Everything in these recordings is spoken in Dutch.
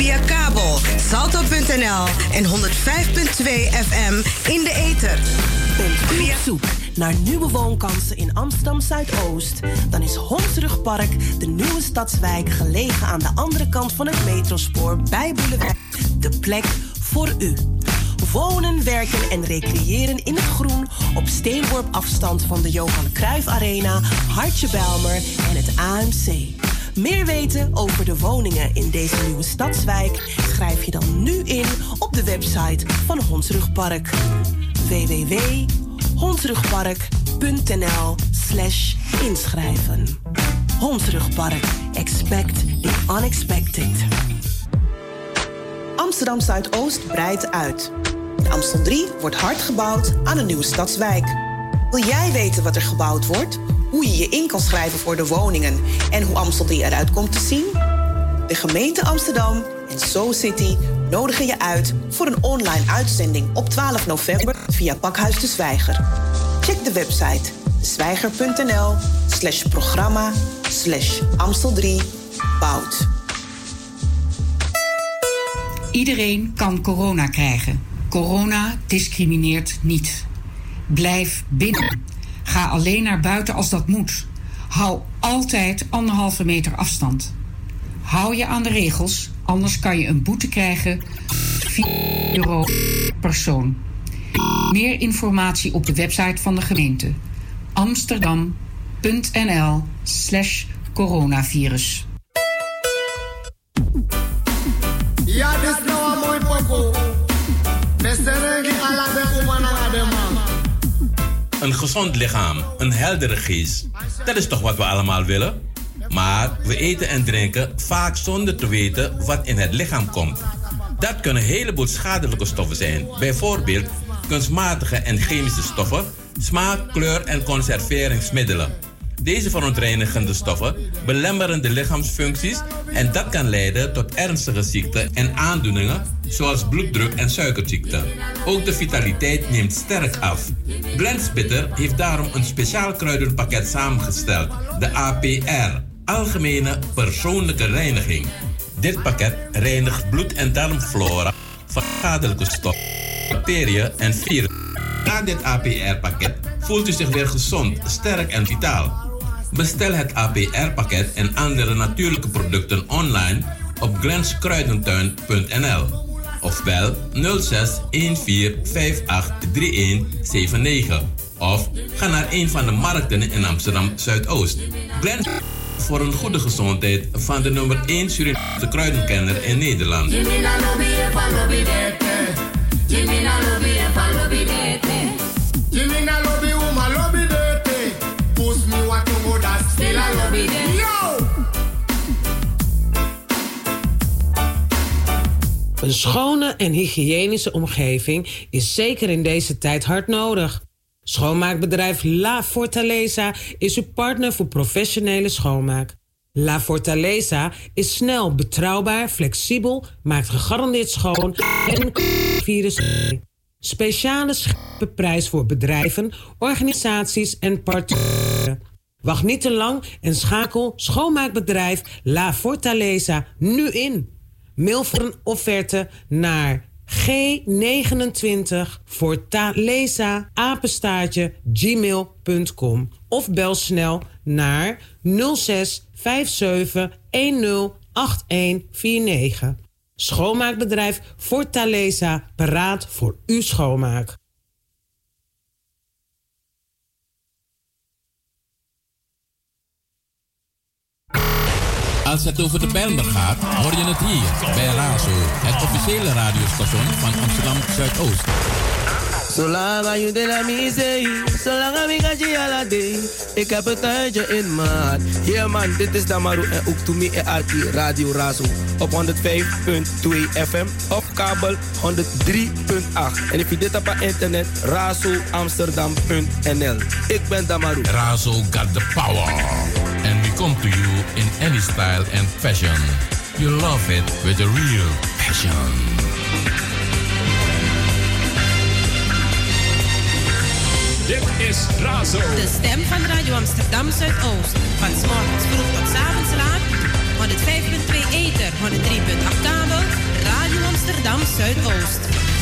Via kabel, salto.nl en 105.2 FM in de ether. Bent u op zoek naar nieuwe woonkansen in Amsterdam Zuidoost? Dan is Hondsrugpark, de nieuwe stadswijk gelegen aan de andere kant van het metrospoor bij Boulevard, de plek voor u. Wonen, werken en recreëren in het groen op steenworp afstand van de Johan Cruijff Arena, Hartje Bijlmer en het AMC. Meer weten over de woningen in deze nieuwe stadswijk schrijf je dan nu in op de website van Hondsrugpark. www.hondsrugpark.nl/inschrijven. Hondsrugpark. Expect the unexpected. Amsterdam Zuidoost breidt uit. De Amstel 3 wordt hard gebouwd aan een nieuwe stadswijk. Wil jij weten wat er gebouwd wordt? Hoe je je in kan schrijven voor de woningen en hoe Amstel 3 eruit komt te zien? De gemeente Amsterdam en SoCity nodigen je uit voor een online uitzending op 12 november via Pakhuis de Zwijger. Check de website zwijger.nl/programma/Amstel 3 bouwt. Iedereen kan corona krijgen. Corona discrimineert niet. Blijf binnen. Ga alleen naar buiten als dat moet. Hou altijd 1,5 meter afstand. Hou je aan de regels, anders kan je een boete krijgen. €4 per persoon. Meer informatie op de website van de gemeente. amsterdam.nl/coronavirus. Ja, dus nou een mooi pokoe. Een gezond lichaam, een heldere geest. Dat is toch wat we allemaal willen? Maar we eten en drinken vaak zonder te weten wat in het lichaam komt. Dat kunnen een heleboel schadelijke stoffen zijn. Bijvoorbeeld kunstmatige en chemische stoffen, smaak, kleur en conserveringsmiddelen. Deze verontreinigende stoffen belemmeren de lichaamsfuncties en dat kan leiden tot ernstige ziekten en aandoeningen zoals bloeddruk en suikerziekte. Ook de vitaliteit neemt sterk af. Blendspitter heeft daarom een speciaal kruidenpakket samengesteld, de APR, Algemene Persoonlijke Reiniging. Dit pakket reinigt bloed- en darmflora van schadelijke stoffen, bacteriën en virussen. Na dit APR-pakket voelt u zich weer gezond, sterk en vitaal. Bestel het APR-pakket en andere natuurlijke producten online op glenskruidentuin.nl of bel 06 14 58 3179 of ga naar een van de markten in Amsterdam Zuidoost. Glens voor een goede gezondheid van de nummer 1 Surinaamse kruidenkenner in Nederland. Een schone en hygiënische omgeving is zeker in deze tijd hard nodig. Schoonmaakbedrijf La Fortaleza is uw partner voor professionele schoonmaak. La Fortaleza is snel, betrouwbaar, flexibel, maakt gegarandeerd schoon en virus. Speciale scherpe prijs voor bedrijven, organisaties en particulieren. Wacht niet te lang en schakel schoonmaakbedrijf La Fortaleza nu in. Mail voor een offerte naar G29fortaleza@gmail.com of bel snel naar 06 57 10 8149. Schoonmaakbedrijf Fortaleza, paraat voor uw schoonmaak. Als het over de Bijlmer gaat, hoor je het hier bij Razo, het officiële radiostation van Amsterdam Zuidoost. Zolang je de la misei, zolang ik ga je ala day. Ik heb het uitje in maat. Yeah man, dit is Damaru en ook to me en Arti Radio Razo op 105.2 FM of kabel 103.8. En if je dit op internet, razoamsterdam.nl. Ik ben Damaru. Razo got the power. And we come to you in any style and fashion. You love it with a real passion. Dit is Razo. De stem van Radio Amsterdam Zuidoost. Van 's morgens vroeg tot 's avonds laat. 105.2 ether, 103.8 kabel Zuidoost.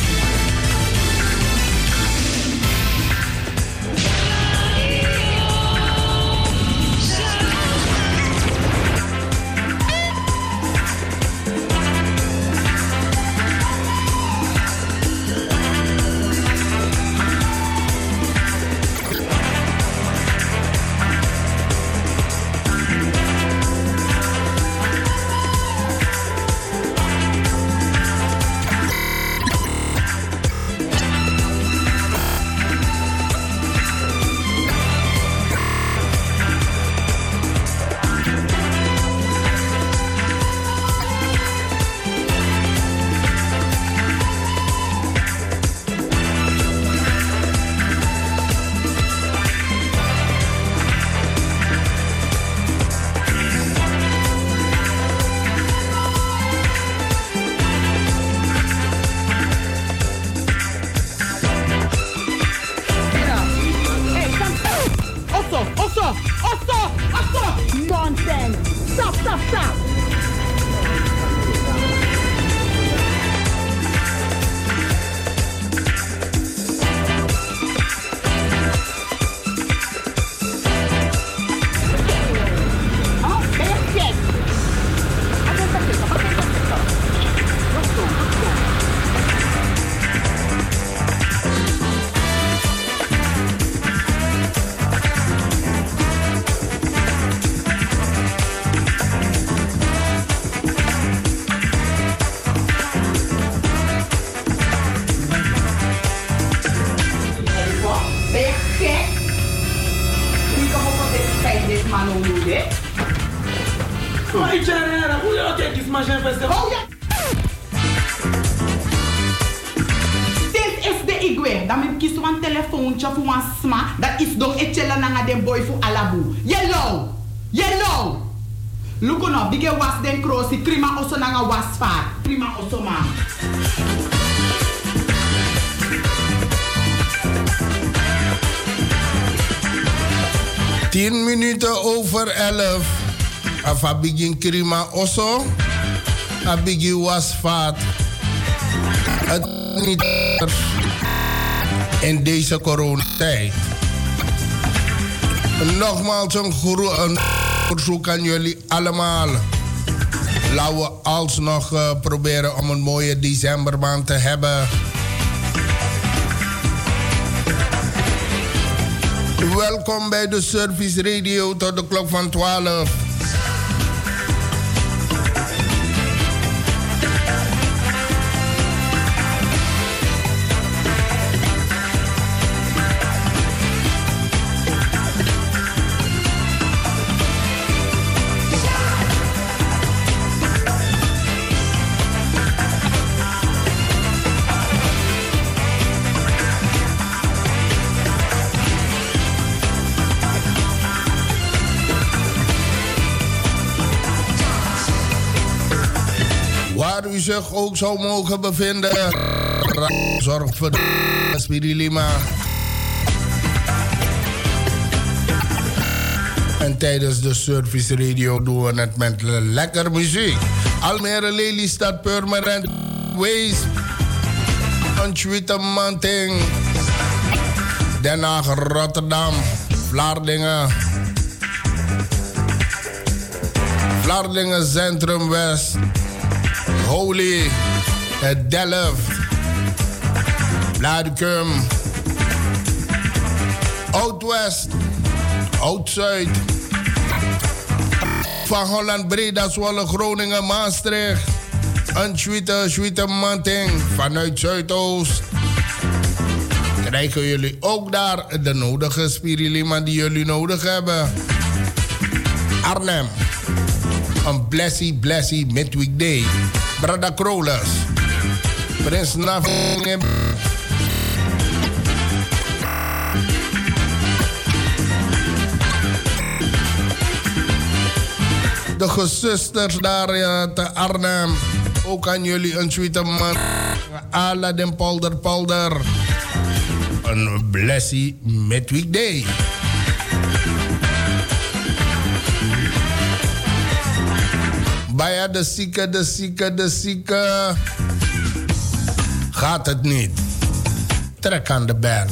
Dige was den krosi prima oso nanga wasvaart. Prima oso ma. Tien minuten over 11. Afa begin krima oso. A begin wasvaart. Het niet in deze coronatijd. Nogmaals een verzoek aan jullie allemaal. Laten we alsnog proberen om een mooie decembermaand te hebben. Welkom bij de Service Radio tot de klok van 12. U zich ook zou mogen bevinden. Zorg voor de Spirilima. En tijdens de Service Radio doen we het met lekker muziek. Almere, Lelystad, Purmerend, Wees, Antwerpen, Den Haag, Rotterdam, Vlaardingen, Vlaardingen Centrum West, Holy, Delft, Blaricum, Oud-West, Oud-Zuid, Van Holland, Breda, Zwolle, Groningen, Maastricht, Antwerpen, vanuit Zuidoost. Krijgen jullie ook daar de nodige Spirilima die jullie nodig hebben. Arnhem, een blessy midweekday. Brada Krolers, Prins Naving, de gezusters daar te Arnhem. Ook aan jullie een sweete man. Ala den polder. Een blessy midweekday. Baya de zieke. gaat het niet. Trek aan de bel.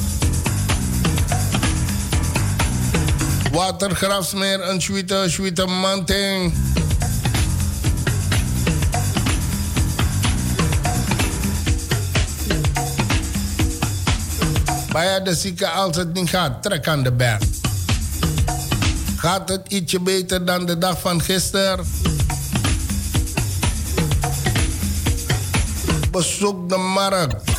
Watergraafsmeer, een Schwiete Manting. Bij de zieke als het niet gaat, trek aan de bel. Gaat het ietsje beter dan de dag van gisteren? Bezoek de markt.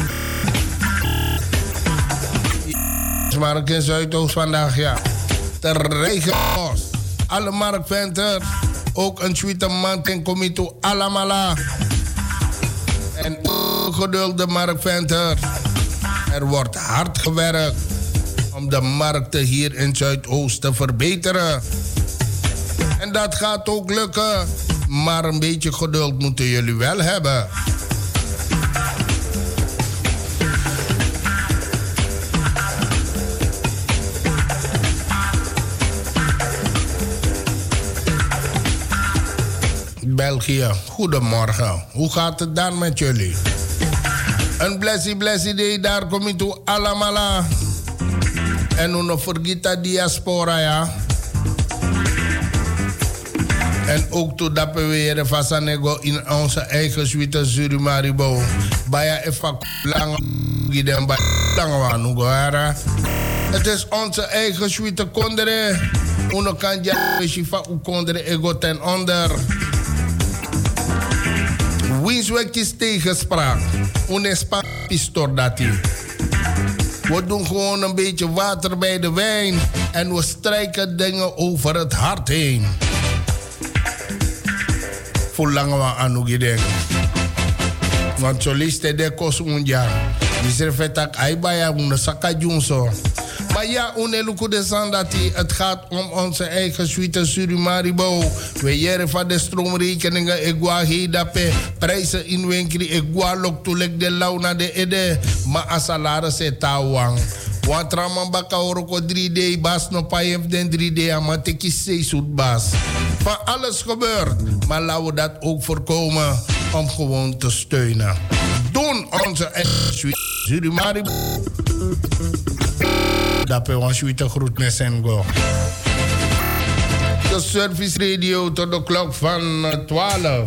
Markt in Zuidoost vandaag, ja. De regenbos. Alle marktventers. Ook een Schwiete Manting komt toe allemaal. En ongedulde marktventers. Er wordt hard gewerkt om de markten hier in Zuidoost te verbeteren. En dat gaat ook lukken. Maar een beetje geduld moeten jullie wel hebben. België, goedemorgen. Hoe gaat het dan met jullie? Een blessie day, daar kom je toe allemaal. En nog vergeten diaspora, ja. En ook toe dat we weer vasanego in onze eigen suite Surimaribo. Baya even lang giden bij lang. Het is onze eigen suite kondere. Uno kan ja shifa u kondere ego ten onder. Winswek is tegenspraak. Unespa pistor dat hij. We doen gewoon een beetje water bij de wijn. En we strijken dingen over het hart heen. Voor lange we aan hoe je denkt. Want zo leest hij de kost unja. Die servetak aibaya una sakajunso. Maar ja, uneluku de sandati. Het gaat om onze eigen suite Surimaribo. We jaren van de stroomrekeningen. Egwa hedape. Prijzen in winkeli. Egwa lok tulek de launa de ede. Maar a salaris e tawang. Want raman baka oroko 3D bas. No payef den 3D. Amateki seesoet bas. Van alles gebeurt. Maar laten we dat ook voorkomen. Om gewoon te steunen. Doen onze eigen suite Surimaribo. Dat we ons suite groetnis en go. De service radio tot de klok van 12.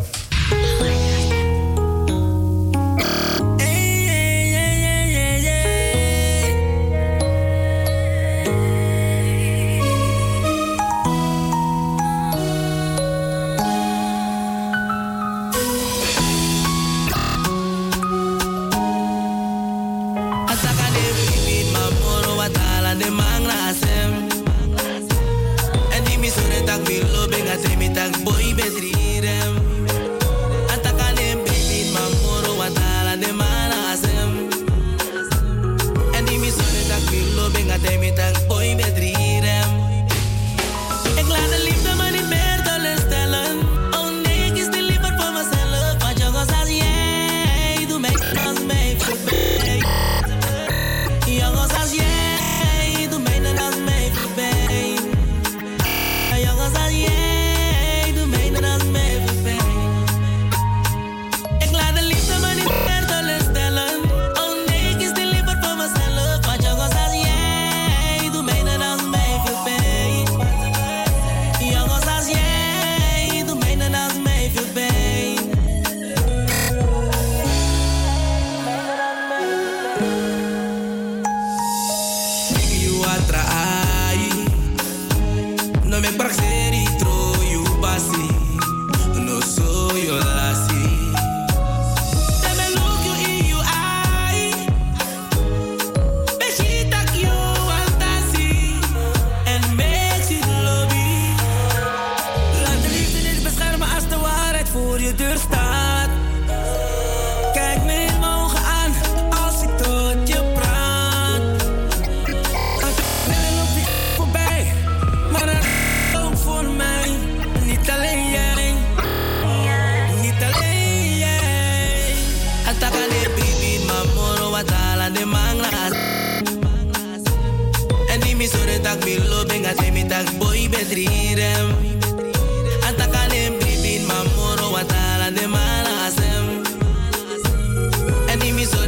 En die mi so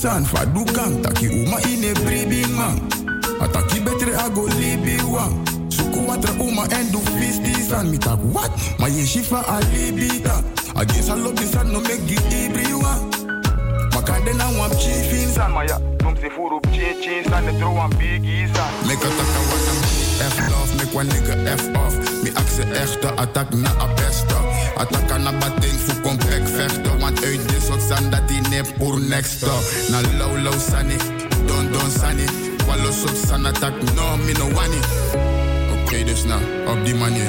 san fa du gang taki uma ine bribing man. Ataki betre ago libi wang. Suku watra uma en du fisti san. Mi tak what? Ma ye shifa alibita. Against a lobby san no make gi ibri wang. Makande na wam chiefin san. Ma ya num se furu chin san. Ne throw one biggie san. Make a taka wat F love, make one nigga F off. Mi axe echte attack na a beste. Attack na batting voor complex vechten. Want uit dit soort zand dat die nep voor next. Na low sunny, don sunny. Wallo soort san attack, no me no wani. Oké, dus nou, op die manier.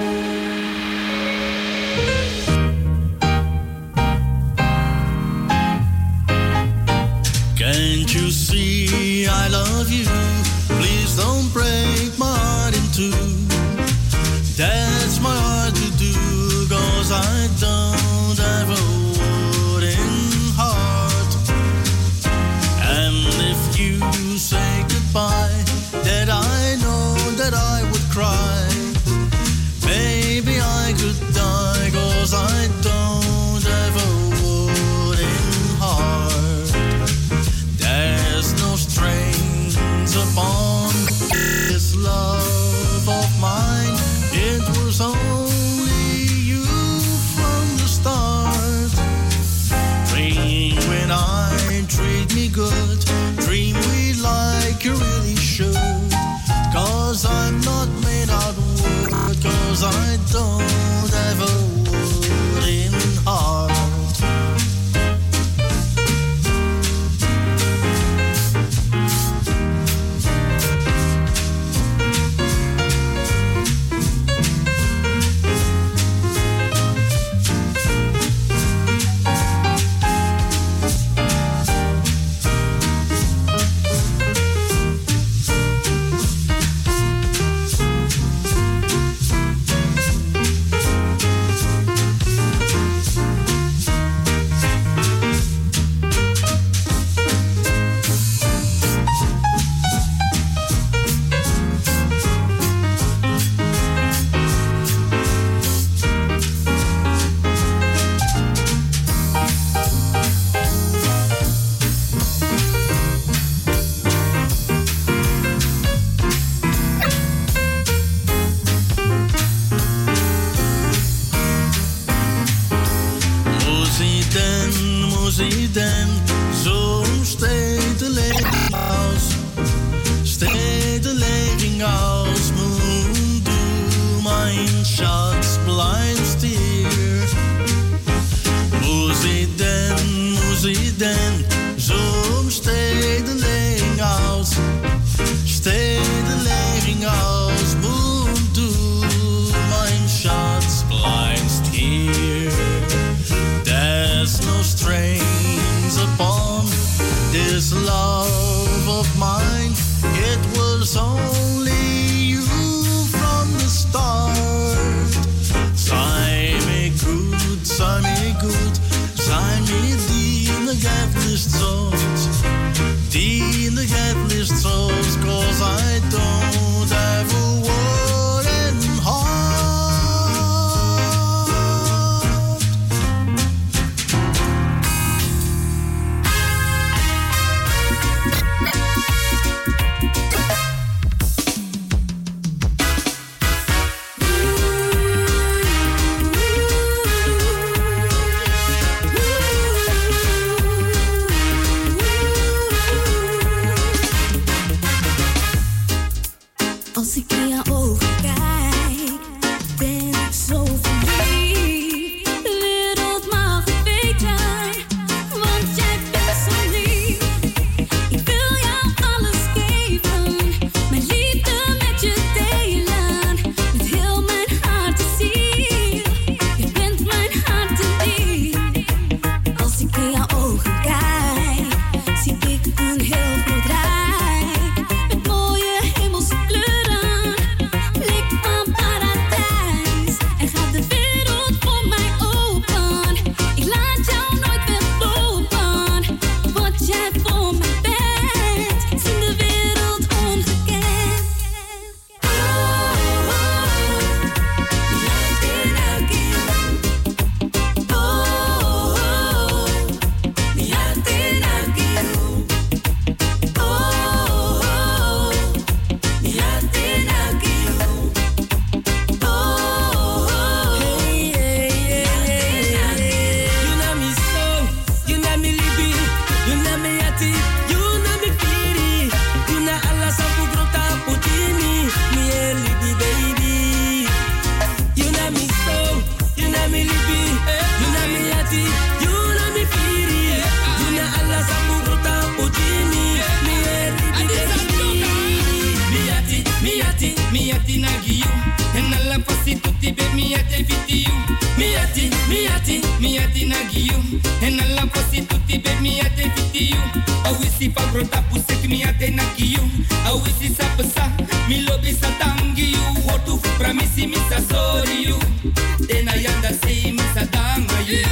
Can't you see I love you? Please don't break my heart in two. That's my heart to do, 'cause I don't have a wooden heart. And if you say goodbye, that I know that I would cry. Maybe I could die, 'cause I don't have a wooden heart. There's no strings upon this love of mine. It was only you from the start. Dream when I treat me good. Dream we like you really should. 'Cause I'm not made out of wood. 'Cause I don't have a wooden heart. fosi tutti be mi ate fiti you. A wisi fa grota pusek mi ate naki you. A wisi sa pesa mi lobi sa tangi you. Wotu fu pramisi mi sa sorry you. Tena yanda sei mi sa danga you.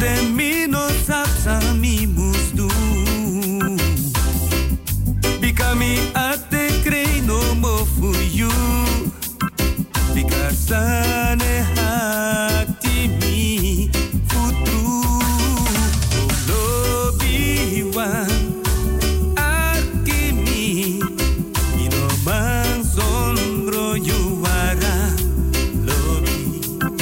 Then me no sapsa mi must do. Because me at the crane no more for you. Because ane hati mi futru. Lobi wan arki mi. Mino man sombro yuara. Lobi.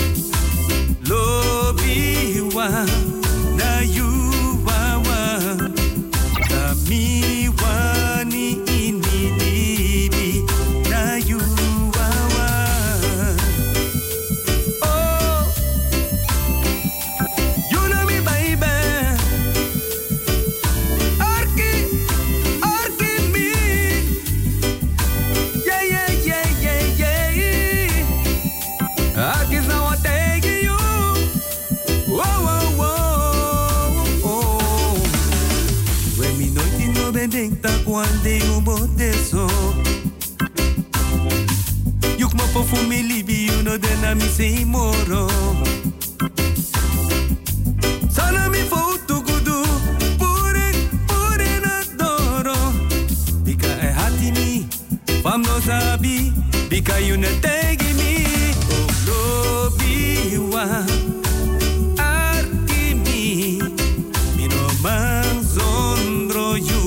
Lobi wan na yuwa. Na mi wani ini libi. Na yuwa. Denk dat one day you both so. Yuk mo po fu mi libi you know then I mi say moro. Sana mi fo tu kudu pure na doro. Bika e hati mi fam no sabi bika you ne tegi mi. Oh lobi wa arki mi mi no man zondro you.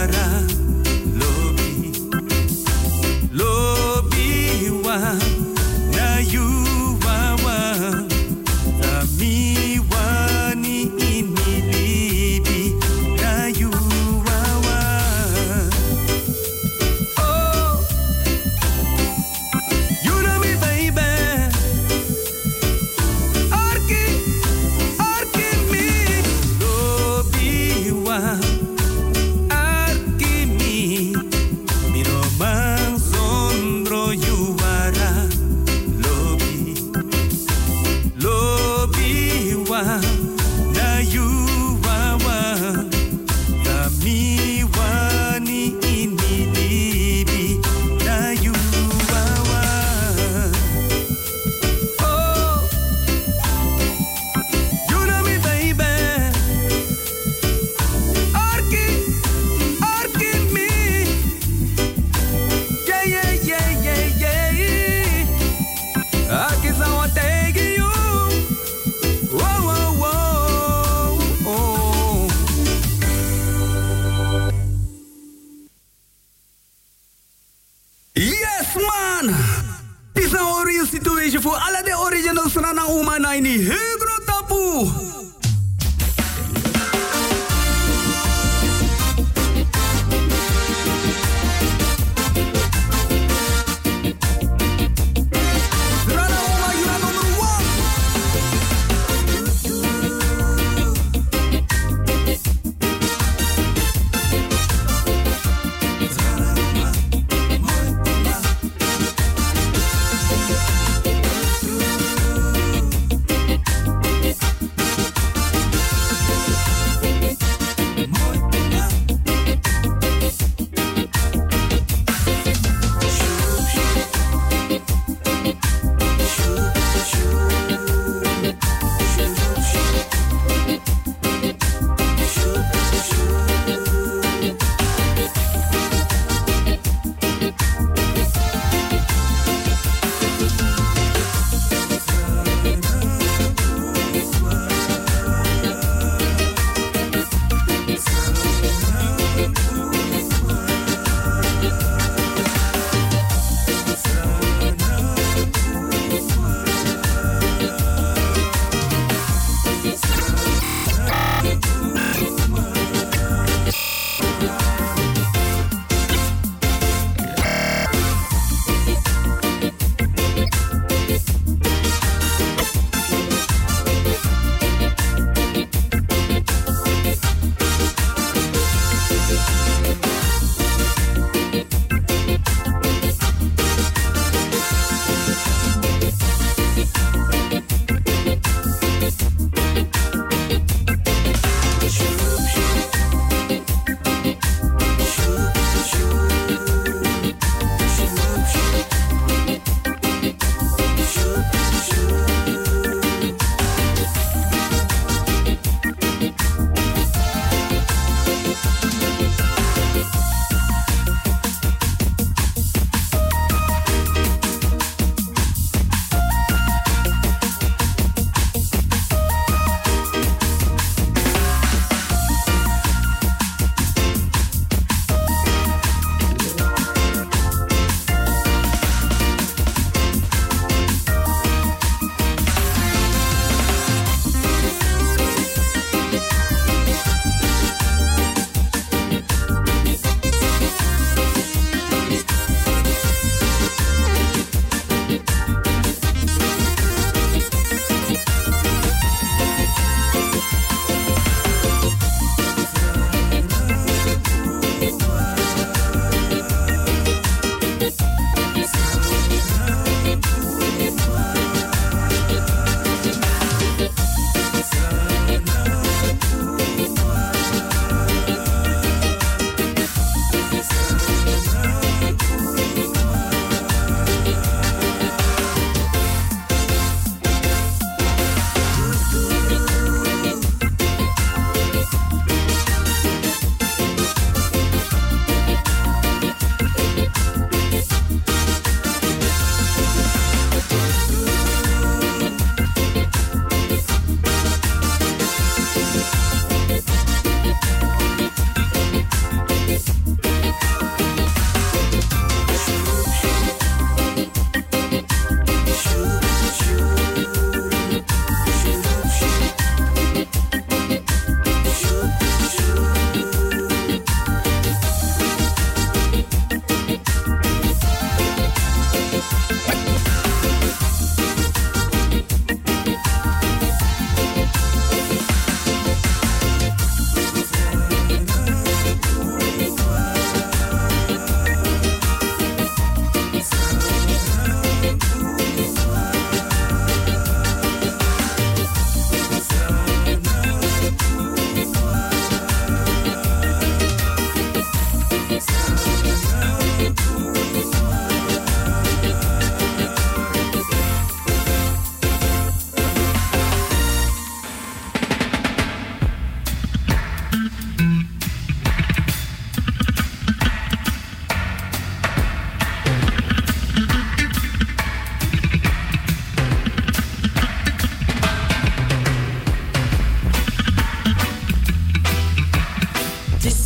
Na you wawa, na mi wani ini libi, na you wawa. Oh, you know me baby, arki mi, lobi wa, arki mi, mi no man sombro you. Na you wawa, na mi wani ini libi, na you wawa. Oh, you know me baby, arki mi, yeah. Arki sawa tegi you. Yes, man! This is a real situation for all of the original Sranang Uma Naini. Hegro Tapu!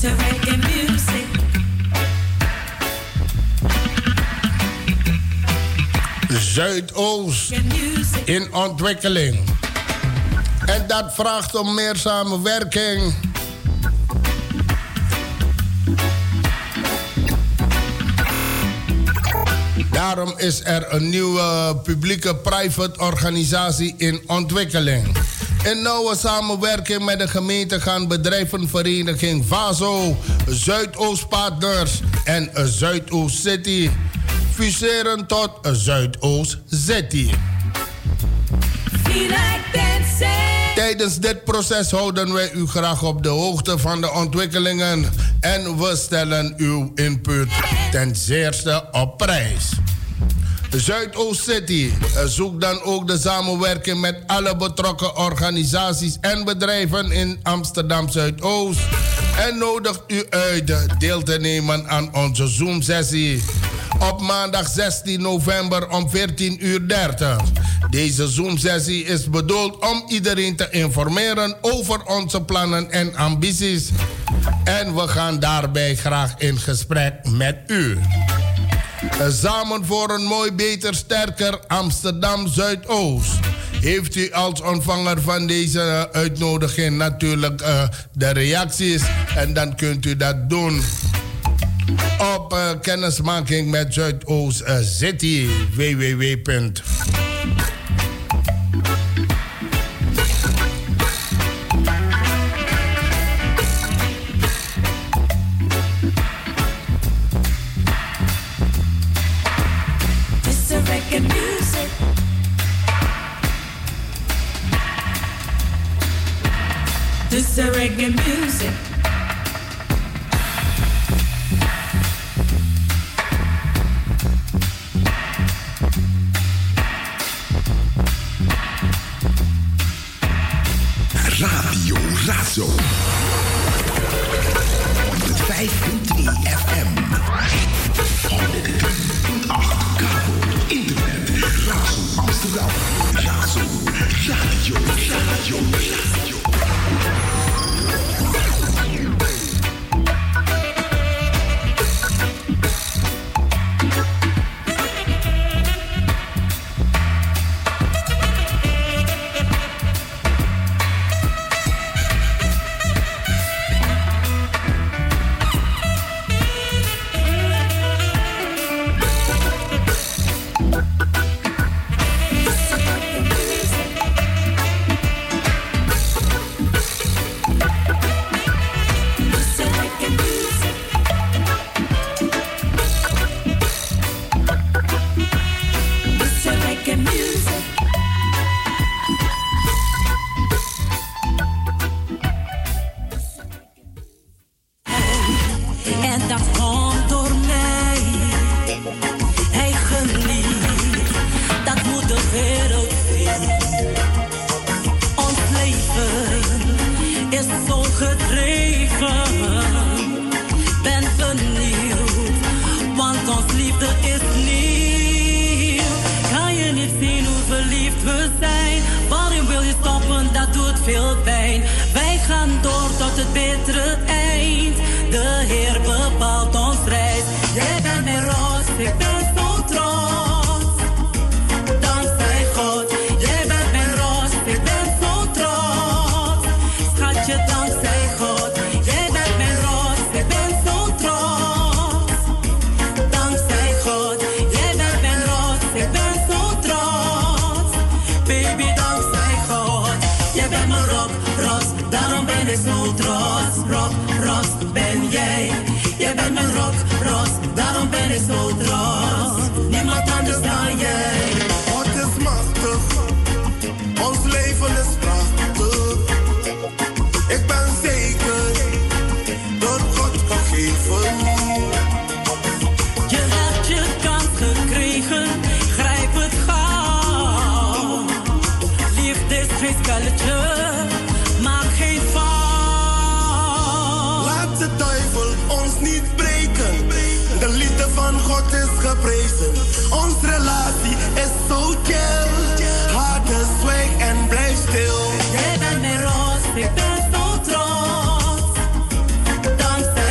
is reggae music. Zuidoost in ontwikkeling. En dat vraagt om meer samenwerking. Daarom is er een nieuwe publieke-private organisatie in ontwikkeling. In nauwe samenwerking met de gemeente gaan bedrijvenvereniging VASO, Zuidoostpartners en Zuidoost City fuseren tot Zuidoost City. Tijdens dit proces houden wij u graag op de hoogte van de ontwikkelingen en we stellen uw input ten zeerste op prijs. Zuidoost City zoekt dan ook de samenwerking met alle betrokken organisaties en bedrijven in Amsterdam Zuidoost en nodigt u uit deel te nemen aan onze Zoom-sessie op maandag 16 november om 14:30. Deze Zoom-sessie is bedoeld om iedereen te informeren over onze plannen en ambities. En we gaan daarbij graag in gesprek met u. Samen voor een mooi, beter, sterker Amsterdam Zuidoost. Heeft u als ontvanger van deze uitnodiging natuurlijk de reacties. En dan kunt u dat doen op kennismaking met Zuidoost City. www. This is reggae music. Radio Razo 105.3 FM 103.8 kabel, internet, Razo Amsterdam, Razo Radio. Ik ben mijn roos, ik ben zo trots. Dankzij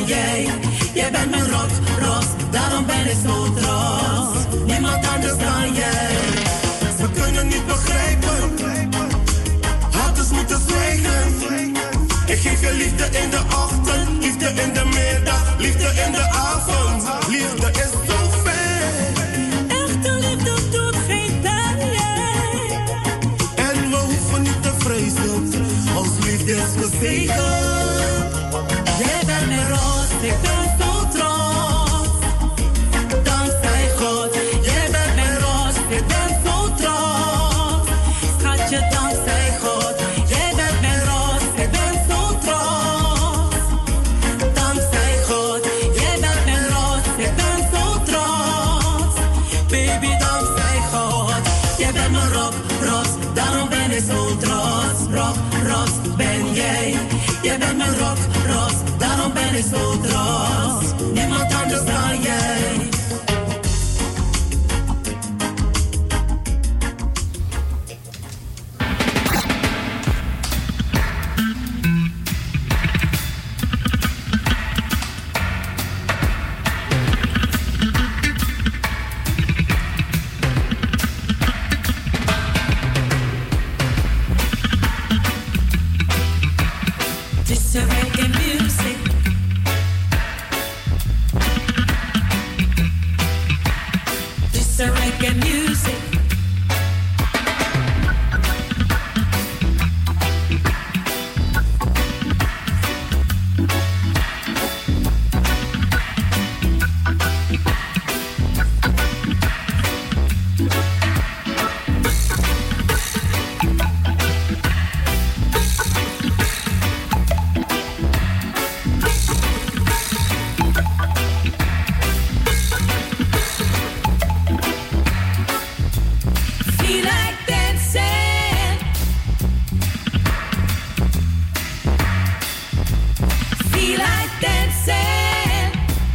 jij. Jij bent mijn rock, Ros, daarom ben ik zo trots. Niemand anders dan jij. We kunnen niet begrijpen, haters moeten zwijgen. Ik geef je liefde in de ochtend, liefde in de middag, liefde in de avond. Liefde is zo fijn. Echte liefde doet geen pijn. En we hoeven niet te vrezen, ons liefde is gezegend. Jij bent mijn roos, ik ben zo trots. Dankzij God. Jij bent mijn roos, ik ben zo trots. Schatje, dankzij God. Jij bent mijn roos, ik ben zo trots. Dankzij God. Jij bent mijn roos, ik ben zo trots. Baby, dankzij God. Jij bent mijn rock, Ros, daarom ben ik zo trots. Rock, Ros, ben jij. Jij bent mijn rock, Ros, daarom ben ik zo trots. Niemand anders dan jij. This is reggae music. This is reggae music. Feel like dancing. Feel like dancing.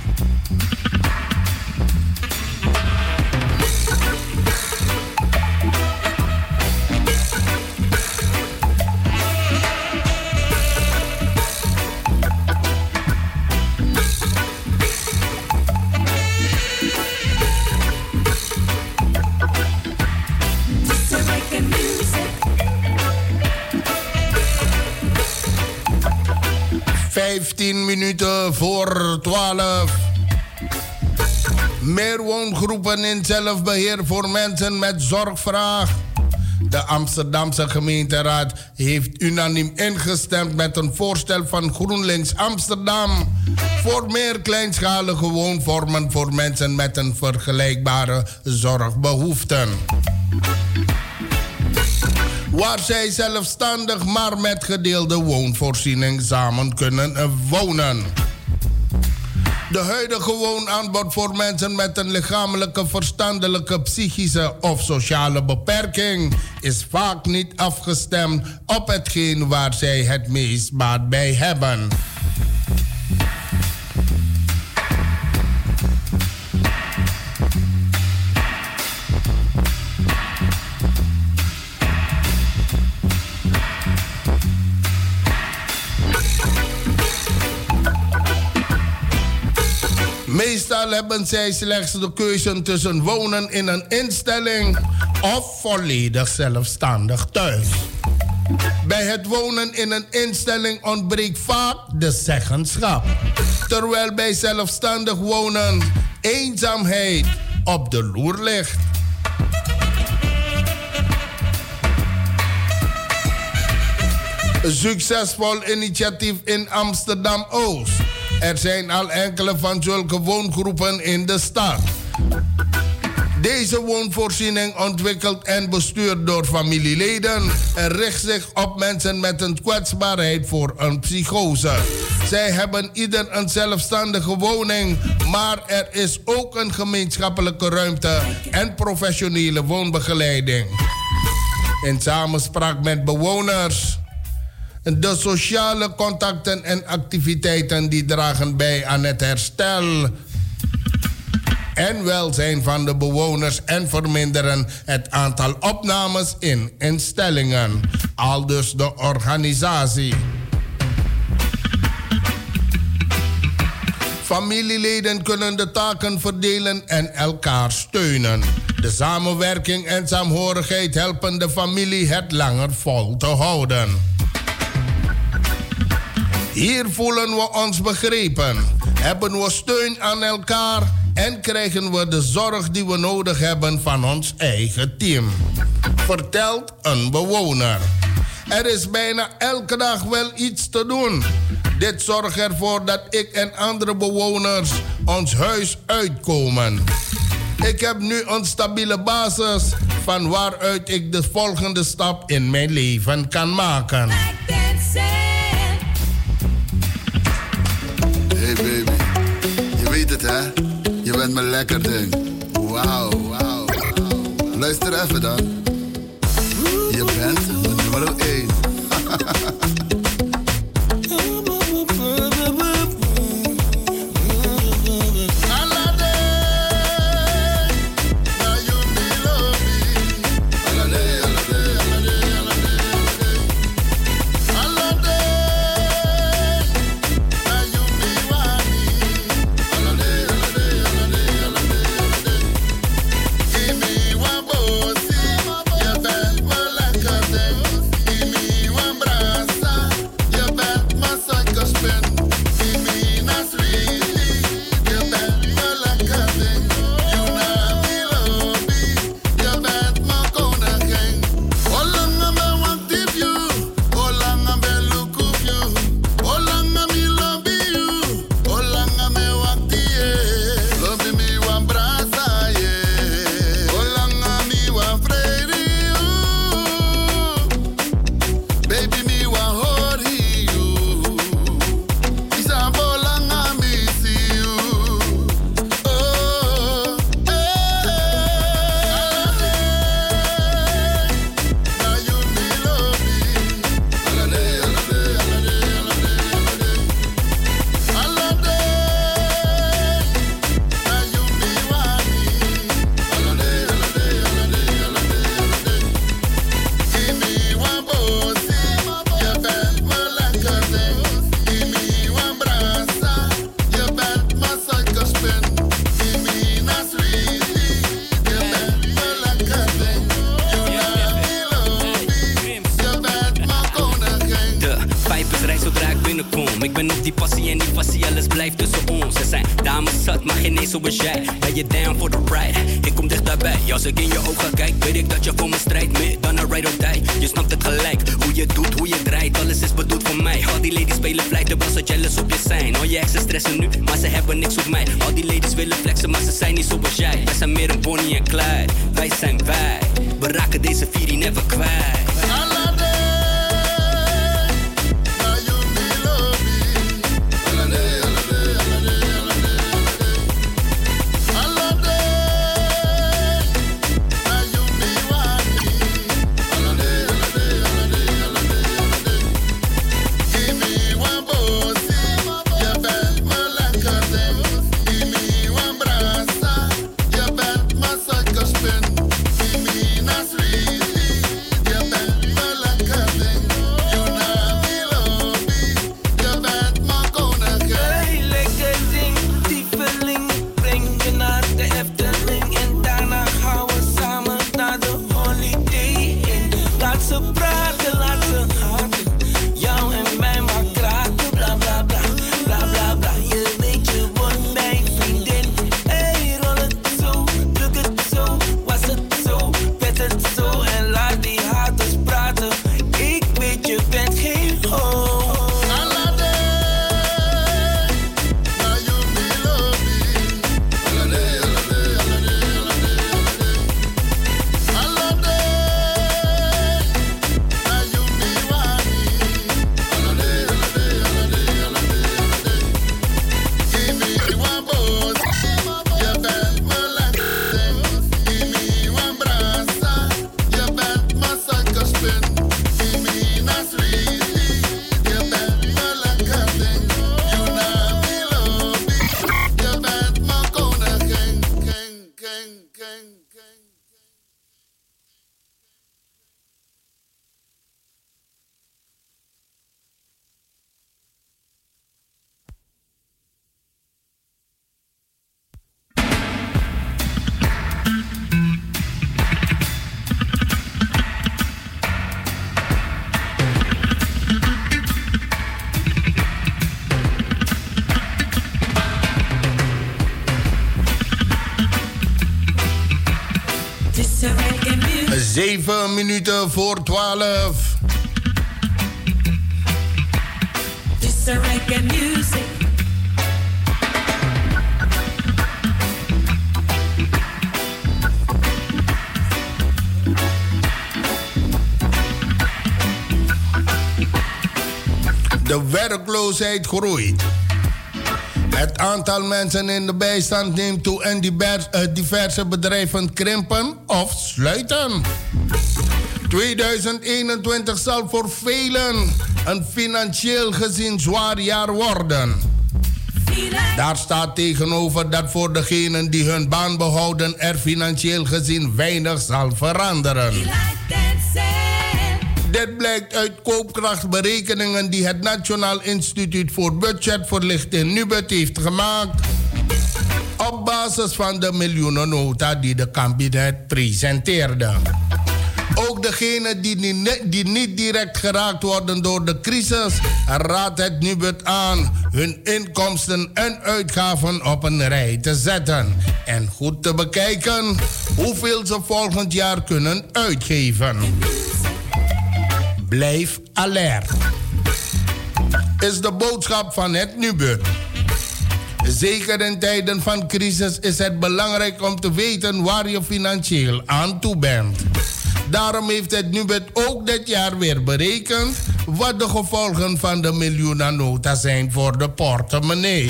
This is reggae music. 15 minuten voor 12. Meer woongroepen in zelfbeheer voor mensen met zorgvraag. De Amsterdamse gemeenteraad heeft unaniem ingestemd met een voorstel van GroenLinks Amsterdam voor meer kleinschalige woonvormen voor mensen met een vergelijkbare zorgbehoeften. Waar zij zelfstandig maar met gedeelde woonvoorziening samen kunnen wonen. De huidige woonaanbod voor mensen met een lichamelijke, verstandelijke, psychische of sociale beperking is vaak niet afgestemd op hetgeen waar zij het meest baat bij hebben. Meestal hebben zij slechts de keuze tussen wonen in een instelling of volledig zelfstandig thuis. Bij het wonen in een instelling ontbreekt vaak de zeggenschap, terwijl bij zelfstandig wonen eenzaamheid op de loer ligt. Een succesvol initiatief in Amsterdam-Oost. Er zijn al enkele van zulke woongroepen in de stad. Deze woonvoorziening ontwikkeld en bestuurd door familieleden en richt zich op mensen met een kwetsbaarheid voor een psychose. Zij hebben ieder een zelfstandige woning, maar er is ook een gemeenschappelijke ruimte en professionele woonbegeleiding. In samenspraak met bewoners. De sociale contacten en activiteiten die dragen bij aan het herstel en welzijn van de bewoners en verminderen het aantal opnames in instellingen. Aldus de organisatie. Familieleden kunnen de taken verdelen en elkaar steunen. De samenwerking en saamhorigheid helpen de familie het langer vol te houden. Hier voelen we ons begrepen, hebben we steun aan elkaar en krijgen we de zorg die we nodig hebben van ons eigen team. Vertelt een bewoner. Er is bijna elke dag wel iets te doen. Dit zorgt ervoor dat ik en andere bewoners ons huis uitkomen. Ik heb nu een stabiele basis van waaruit ik de volgende stap in mijn leven kan maken. Hey baby, je weet het hè? Je bent me lekker ding. Wauw, wauw. Luister even dan. Je bent mijn nummer 1. zoals jij. Ben je down for the ride? Ik kom dichterbij. Als ik in je ogen kijk, weet ik dat je voor me strijdt. Meer dan een ride or die. Je snapt het gelijk. Hoe je doet, hoe je draait. Alles is bedoeld voor mij. Al die ladies spelen vlijt, terwijl ze jealous op je zijn. Al je exen stressen nu, maar ze hebben niks op mij. Al die ladies willen flexen, maar ze zijn niet zoals jij. Wij zijn meer een Bonnie en Clyde. Wij zijn wij. We raken deze vier never kwijt. Je bent 7 minuten voor 12. This is reggae music. De werkloosheid groeit. Het aantal mensen in de bijstand neemt toe en diverse bedrijven krimpen of sluiten. 2021 zal voor velen een financieel gezien zwaar jaar worden. Daar staat tegenover dat voor degenen die hun baan behouden er financieel gezien weinig zal veranderen. Dit blijkt uit koopkrachtberekeningen die het Nationaal Instituut voor Budgetverlichting NUBUD heeft gemaakt op basis van de miljoenennota die de kabinet presenteerde. Ook degenen die niet direct geraakt worden door de crisis, raadt het NUBUD aan hun inkomsten en uitgaven op een rij te zetten en goed te bekijken hoeveel ze volgend jaar kunnen uitgeven. Blijf alert, is de boodschap van het NUBUD. Zeker in tijden van crisis is het belangrijk om te weten waar je financieel aan toe bent. Daarom heeft het NUBUD ook dit jaar weer berekend wat de gevolgen van de miljoenennota zijn voor de portemonnee.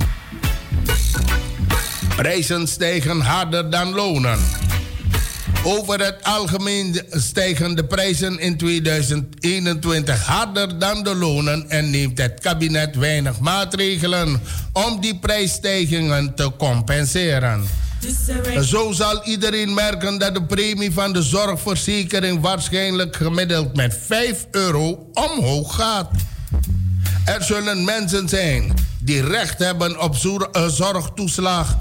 Prijzen stijgen harder dan lonen. Over het algemeen stijgen de prijzen in 2021 harder dan de lonen en neemt het kabinet weinig maatregelen om die prijsstijgingen te compenseren. Zo zal iedereen merken dat de premie van de zorgverzekering waarschijnlijk gemiddeld met €5 omhoog gaat. Er zullen mensen zijn die recht hebben op zorgtoeslag.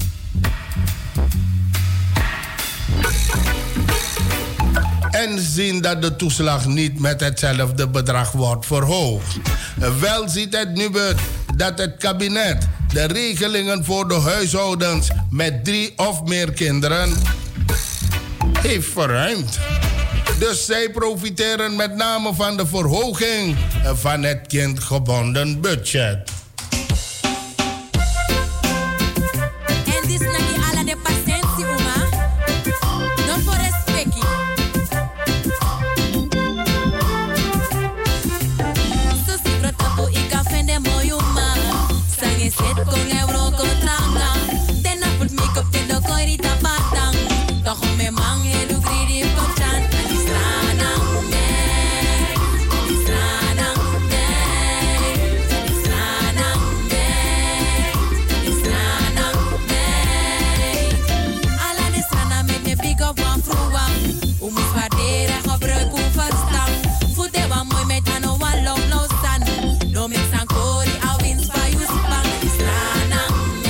En zien dat de toeslag niet met hetzelfde bedrag wordt verhoogd. Wel ziet het NUBUD dat het kabinet de regelingen voor de huishoudens met 3 of meer kinderen heeft verruimd. Dus zij profiteren met name van de verhoging van het kindgebonden budget. En dit is niet alle de patiëntie, oma. Non voor respectie. So si protapo I café de moyuma. Sangue set con euro contrana. Tena put make up de corita batang. Toch me man elu gridi pochan. Strana nee. Strana nee. Strana nee. Strana nee. Alla de strana met me big up one vroewa. Moet waarderen, gebruik hoe verstaan. Voeten wat mooi met aan een long losan. No mix aan kori, al wins van je span. Strana nee.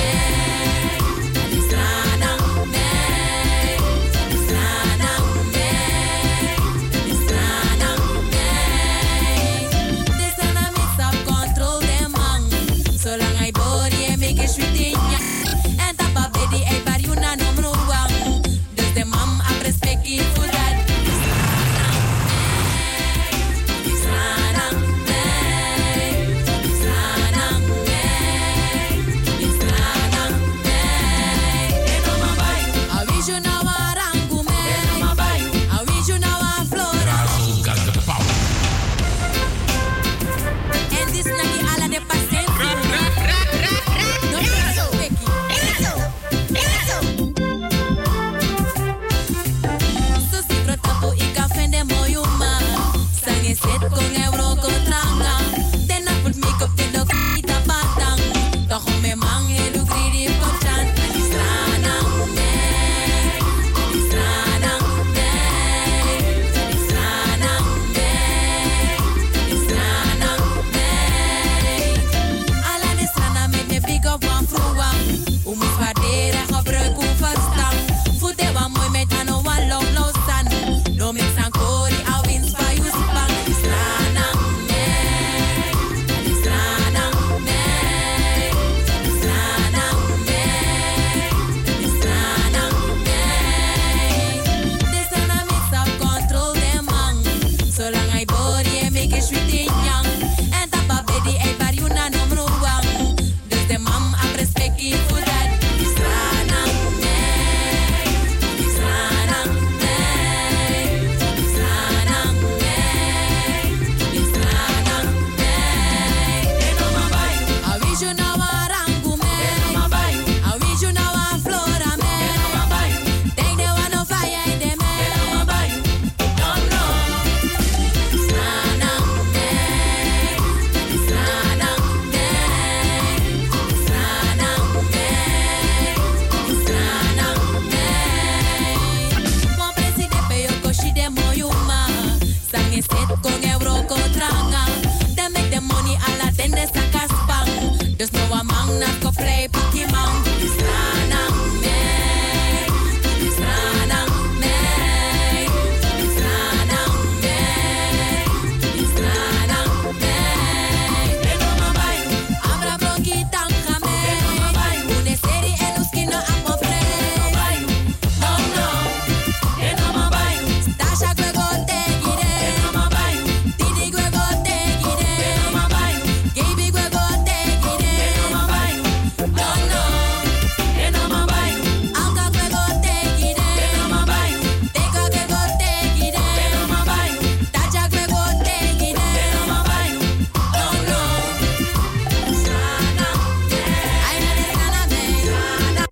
Dus no a man na ko play piki man.